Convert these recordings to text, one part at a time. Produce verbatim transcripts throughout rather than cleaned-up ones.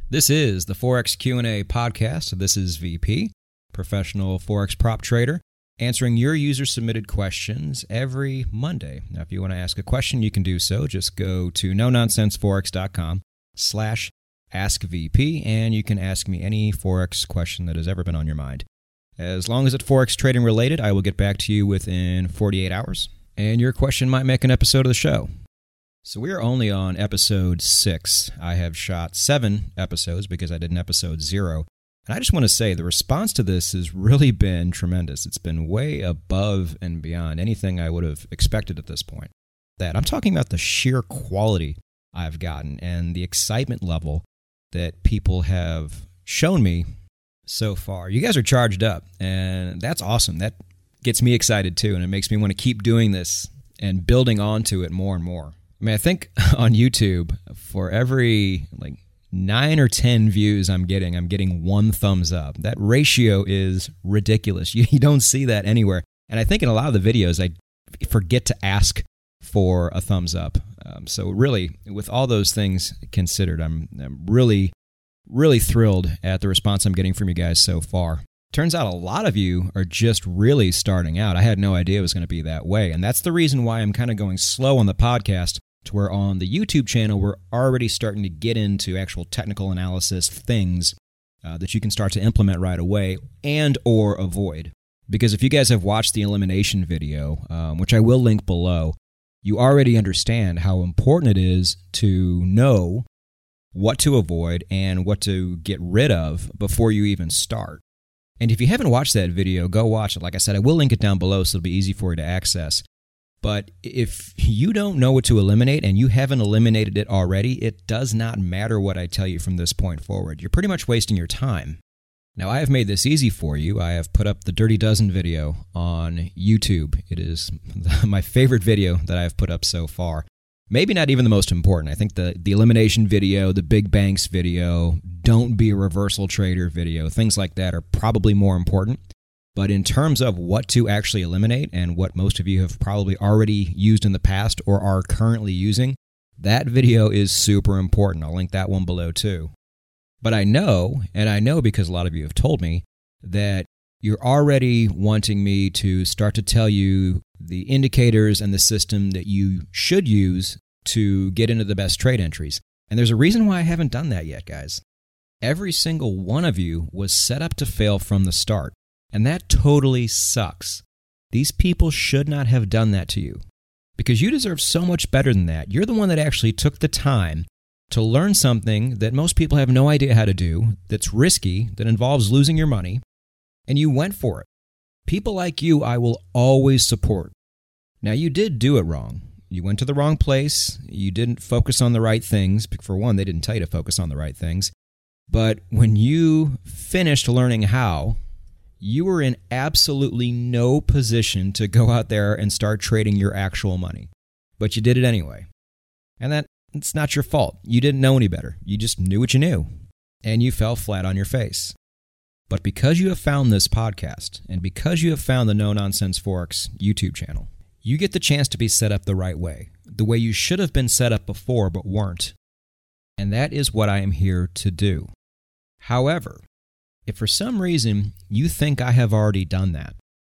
This is the Forex Q and A podcast. This is V P, professional Forex prop trader, answering your user-submitted questions every Monday. Now, if you want to ask a question, you can do so. Just go to no nonsense forex dot com slash ask V P, and you can ask me any Forex question that has ever been on your mind. As long as it's Forex trading related, I will get back to you within forty-eight hours, and your question might make an episode of the show. So we are only on episode six. I have shot seven episodes because I did an episode zero. And I just want to say the response to this has really been tremendous. It's been way above and beyond anything I would have expected at this point. That I'm talking about the sheer quality I've gotten and the excitement level that people have shown me so far. You guys are charged up, and that's awesome. That gets me excited too, and it makes me want to keep doing this and building onto it more and more. I mean, I think on YouTube, for every like nine or ten views I'm getting, I'm getting one thumbs up. That ratio is ridiculous. You, you don't see that anywhere. And I think in a lot of the videos, I forget to ask for a thumbs up. Um, so really, with all those things considered, I'm, I'm really, really thrilled at the response I'm getting from you guys so far. Turns out a lot of you are just really starting out. I had no idea it was going to be that way. And that's the reason why I'm kind of going slow on the podcast, to where on the YouTube channel, we're already starting to get into actual technical analysis things uh, that you can start to implement right away and or avoid. Because if you guys have watched the elimination video, um, which I will link below, you already understand how important it is to know what to avoid and what to get rid of before you even start. And if you haven't watched that video, go watch it. Like I said, I will link it down below so it'll be easy for you to access. But if you don't know what to eliminate and you haven't eliminated it already, it does not matter what I tell you from this point forward. You're pretty much wasting your time. Now, I have made this easy for you. I have put up the Dirty Dozen video on YouTube. It is my favorite video that I have put up so far. Maybe not even the most important. I think the, the elimination video, the big banks video, don't be a reversal trader video, things like that are probably more important. But in terms of what to actually eliminate and what most of you have probably already used in the past or are currently using, that video is super important. I'll link that one below too. But I know, and I know because a lot of you have told me, that you're already wanting me to start to tell you the indicators and the system that you should use to get into the best trade entries. And there's a reason why I haven't done that yet, guys. Every single one of you was set up to fail from the start. And that totally sucks. These people should not have done that to you because you deserve so much better than that. You're the one that actually took the time to learn something that most people have no idea how to do, that's risky, that involves losing your money, and you went for it. People like you, I will always support. Now, you did do it wrong. You went to the wrong place. You didn't focus on the right things. For one, they didn't tell you to focus on the right things. But when you finished learning how, you were in absolutely no position to go out there and start trading your actual money. But you did it anyway. And that it's not your fault. You didn't know any better. You just knew what you knew. And you fell flat on your face. But because you have found this podcast, and because you have found the No Nonsense Forex YouTube channel, you get the chance to be set up the right way. The way you should have been set up before but weren't. And that is what I am here to do. However, if for some reason you think I have already done that,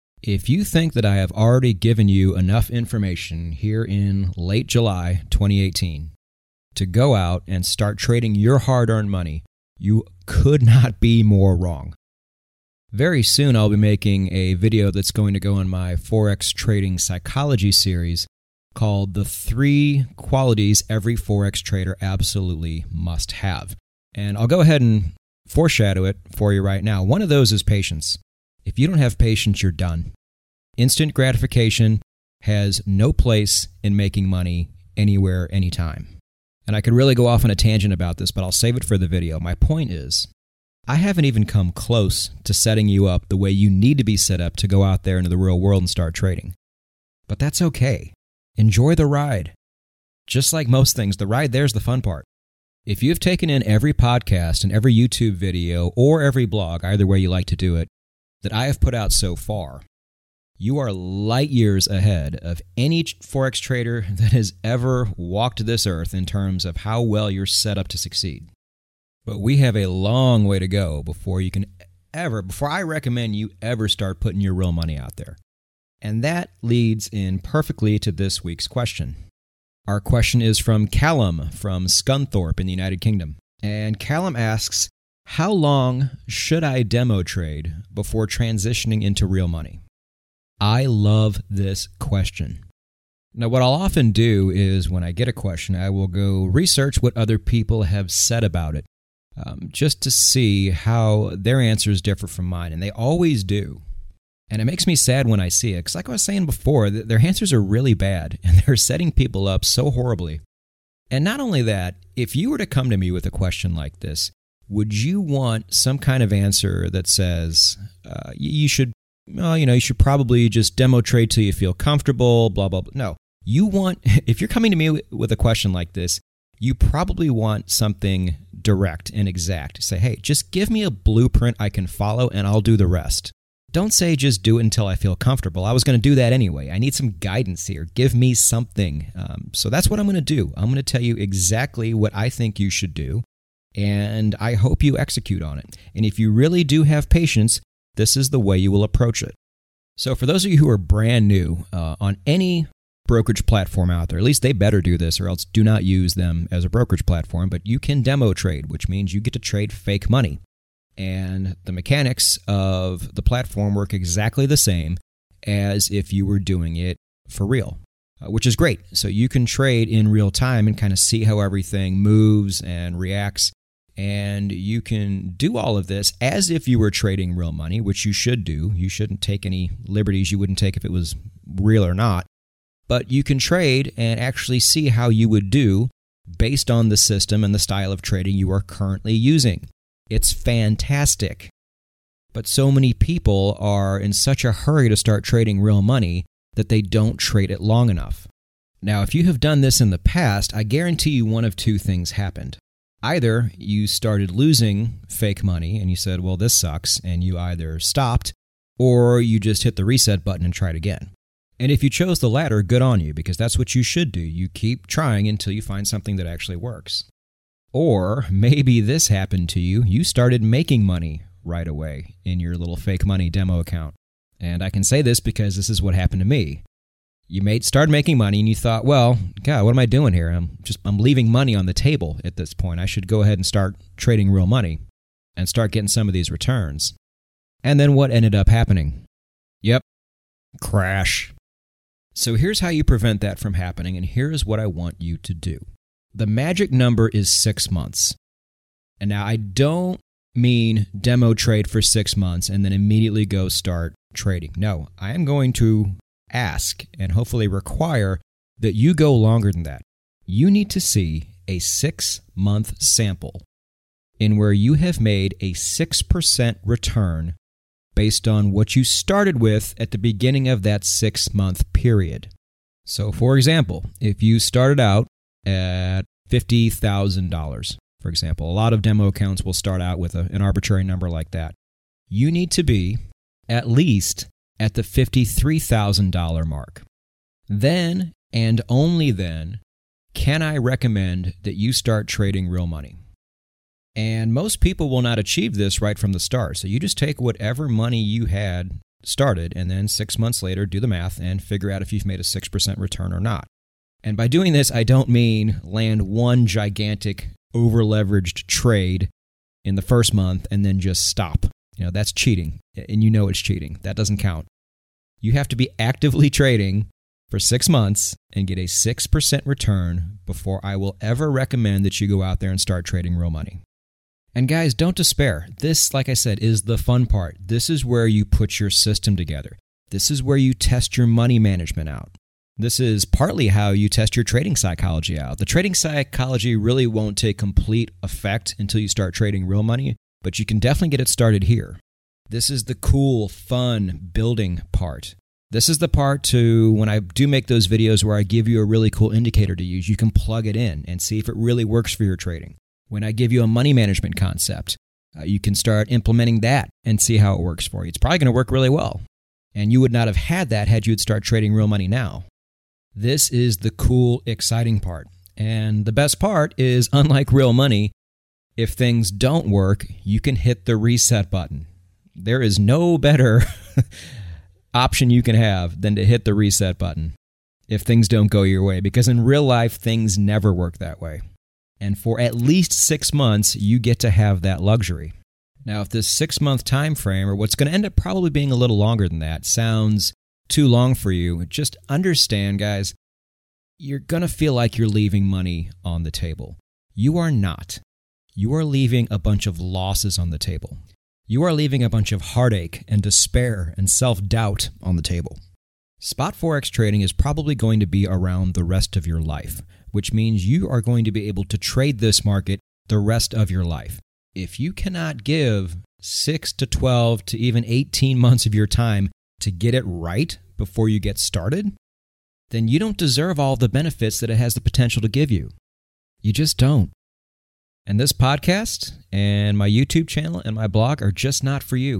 if you think that I have already given you enough information here in late July twenty eighteen to go out and start trading your hard-earned money, you could not be more wrong. Very soon I'll be making a video that's going to go in my Forex Trading Psychology series called The Three Qualities Every Forex Trader Absolutely Must Have. And I'll go ahead and foreshadow it for you right now. One of those is patience. If you don't have patience, you're done. Instant gratification has no place in making money anywhere, anytime. And I could really go off on a tangent about this, but I'll save it for the video. My point is, I haven't even come close to setting you up the way you need to be set up to go out there into the real world and start trading. But that's okay. Enjoy the ride. Just like most things, the ride there's the fun part. If you've taken in every podcast and every YouTube video or every blog, either way you like to do it, that I have put out so far, you are light years ahead of any Forex trader that has ever walked this earth in terms of how well you're set up to succeed. But we have a long way to go before you can ever, before I recommend you ever start putting your real money out there. And that leads in perfectly to this week's question. Our question is from Callum from Scunthorpe in the United Kingdom. And Callum asks, how long should I demo trade before transitioning into real money? I love this question. Now, what I'll often do is when I get a question, I will go research what other people have said about it, um, just to see how their answers differ from mine. And they always do. And it makes me sad when I see it, because like I was saying before, their answers are really bad, and they're setting people up so horribly. And not only that, if you were to come to me with a question like this, would you want some kind of answer that says uh, you should, well, you know, you should probably just demo trade till you feel comfortable, blah, blah, blah. No, you want, if you're coming to me with a question like this, you probably want something direct and exact. Say, hey, just give me a blueprint I can follow, and I'll do the rest. Don't say just do it until I feel comfortable. I was going to do that anyway. I need some guidance here. Give me something. Um, so that's what I'm going to do. I'm going to tell you exactly what I think you should do, and I hope you execute on it. And if you really do have patience, this is the way you will approach it. So for those of you who are brand new uh, on any brokerage platform out there, at least they better do this or else do not use them as a brokerage platform, but you can demo trade, which means you get to trade fake money. And the mechanics of the platform work exactly the same as if you were doing it for real, uh, which is great. So you can trade in real time and kind of see how everything moves and reacts. And you can do all of this as if you were trading real money, which you should do. You shouldn't take any liberties you wouldn't take if it was real or not. But you can trade and actually see how you would do based on the system and the style of trading you are currently using. It's fantastic. But so many people are in such a hurry to start trading real money that they don't trade it long enough. Now, if you have done this in the past, I guarantee you one of two things happened. Either you started losing fake money and you said, well, this sucks, and you either stopped or you just hit the reset button and tried again. And if you chose the latter, good on you, because that's what you should do. You keep trying until you find something that actually works. Or maybe this happened to you. You started making money right away in your little fake money demo account. And I can say this because this is what happened to me. You made started making money and you thought, well, God, what am I doing here? I'm just I'm leaving money on the table at this point. I should go ahead and start trading real money and start getting some of these returns. And then what ended up happening? Yep, crash. So here's how you prevent that from happening, and here's what I want you to do. The magic number is six months. And now I don't mean demo trade for six months and then immediately go start trading. No, I am going to ask and hopefully require that you go longer than that. You need to see a six-month sample in where you have made a six percent return based on what you started with at the beginning of that six-month period. So, for example, if you started out at fifty thousand dollars, for example. A lot of demo accounts will start out with a, an arbitrary number like that. You need to be at least at the fifty-three thousand dollars mark. Then, and only then, can I recommend that you start trading real money. And most people will not achieve this right from the start. So you just take whatever money you had started and then six months later do the math and figure out if you've made a six percent return or not. And by doing this, I don't mean land one gigantic over-leveraged trade in the first month and then just stop. You know, that's cheating, and you know it's cheating. That doesn't count. You have to be actively trading for six months and get a six percent return before I will ever recommend that you go out there and start trading real money. And guys, don't despair. This, like I said, is the fun part. This is where you put your system together. This is where you test your money management out. This is partly how you test your trading psychology out. The trading psychology really won't take complete effect until you start trading real money, but you can definitely get it started here. This is the cool, fun building part. This is the part to when I do make those videos where I give you a really cool indicator to use, you can plug it in and see if it really works for your trading. When I give you a money management concept, uh, you can start implementing that and see how it works for you. It's probably going to work really well. And you would not have had that had you would start trading real money now. This is the cool, exciting part. And the best part is, unlike real money, If things don't work, you can hit the reset button. There is no better option you can have than to hit the reset button if things don't go your way, because in real life, things never work that way. And for at least six months, you get to have that luxury. Now, if this six-month time frame, or what's going to end up probably being a little longer than that, sounds too long for you, just understand, guys, you're going to feel like you're leaving money on the table. You are not. You are leaving a bunch of losses on the table. You are leaving a bunch of heartache and despair and self-doubt on the table. Spot Forex trading is probably going to be around the rest of your life, which means you are going to be able to trade this market the rest of your life. If you cannot give six to twelve to even eighteen months of your time to get it right before you get started, then you don't deserve all the benefits that it has the potential to give you. You just don't. And this podcast and my YouTube channel and my blog are just not for you.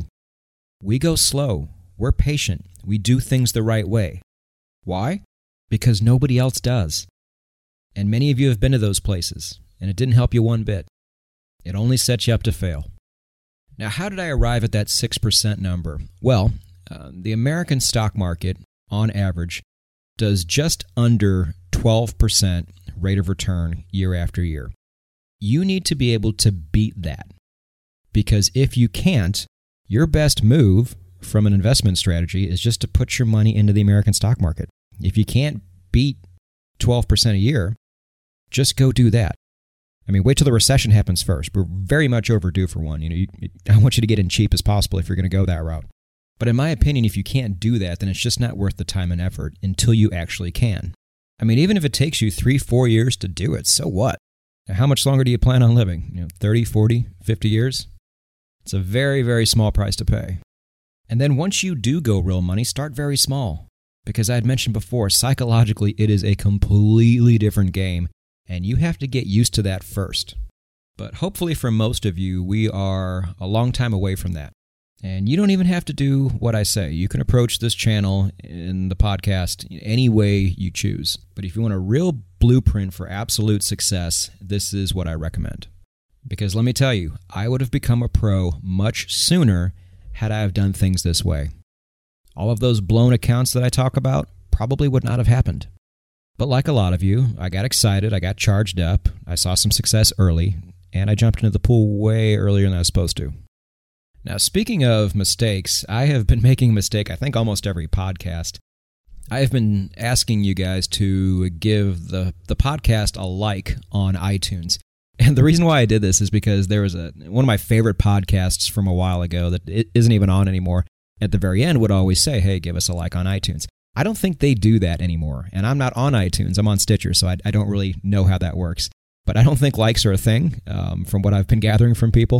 We go slow. We're patient. We do things the right way. Why? Because nobody else does. And many of you have been to those places, and it didn't help you one bit. It only sets you up to fail. Now, how did I arrive at that six percent number? Well, uh, the American stock market, on average, does just under twelve percent rate of return year after year. You need to be able to beat that, because if you can't, your best move from an investment strategy is just to put your money into the American stock market. If you can't beat twelve percent a year, just go do that. I mean, wait till the recession happens first. We're very much overdue for one. You know, you, I want you to get in cheap as possible if you're going to go that route. But in my opinion, if you can't do that, then it's just not worth the time and effort until you actually can. I mean, even if it takes you three, four years to do it, so what? How much longer do you plan on living? You know, thirty, forty, fifty years? It's a very, very small price to pay. And then once you do go real money, start very small. Because I had mentioned before, psychologically, it is a completely different game, and you have to get used to that first. But hopefully for most of you, we are a long time away from that. And you don't even have to do what I say. You can approach this channel in the podcast any way you choose. But if you want a real blueprint for absolute success, this is what I recommend. Because let me tell you, I would have become a pro much sooner had I have done things this way. All of those blown accounts that I talk about probably would not have happened. But like a lot of you, I got excited, I got charged up, I saw some success early, and I jumped into the pool way earlier than I was supposed to. Now, speaking of mistakes, I have been making a mistake, I think, almost every podcast. I have been asking you guys to give the, the podcast a like on iTunes. And the reason why I did this is because there was a one of my favorite podcasts from a while ago that it isn't even on anymore. At the very end would always say, hey, give us a like on iTunes. I don't think they do that anymore. And I'm not on iTunes. I'm on Stitcher, so I, I don't really know how that works. But I don't think likes are a thing um, from what I've been gathering from people.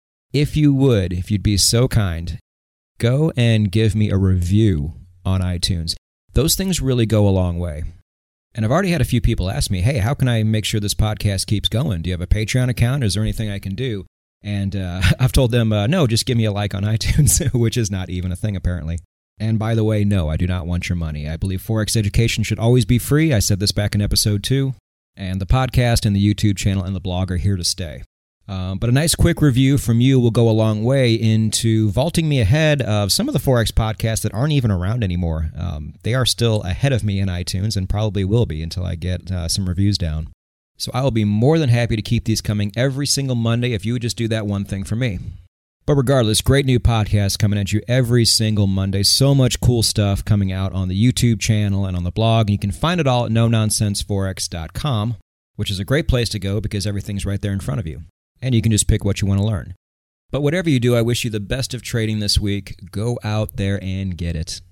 If you would, if you'd be so kind, go and give me a review on iTunes. Those things really go a long way. And I've already had a few people ask me, hey, how can I make sure this podcast keeps going? Do you have a Patreon account? Is there anything I can do? And uh, I've told them, uh, no, just give me a like on iTunes, which is not even a thing, apparently. And by the way, no, I do not want your money. I believe Forex education should always be free. I said this back in episode two. And the podcast and the YouTube channel and the blog are here to stay. Um, but a nice quick review from you will go a long way into vaulting me ahead of some of the Forex podcasts that aren't even around anymore. Um, they are still ahead of me in iTunes and probably will be until I get uh, some reviews down. So I will be more than happy to keep these coming every single Monday if you would just do that one thing for me. But regardless, great new podcasts coming at you every single Monday. So much cool stuff coming out on the YouTube channel and on the blog. And you can find it all at no nonsense forex dot com, which is a great place to go because everything's right there in front of you. And you can just pick what you want to learn. But whatever you do, I wish you the best of trading this week. Go out there and get it.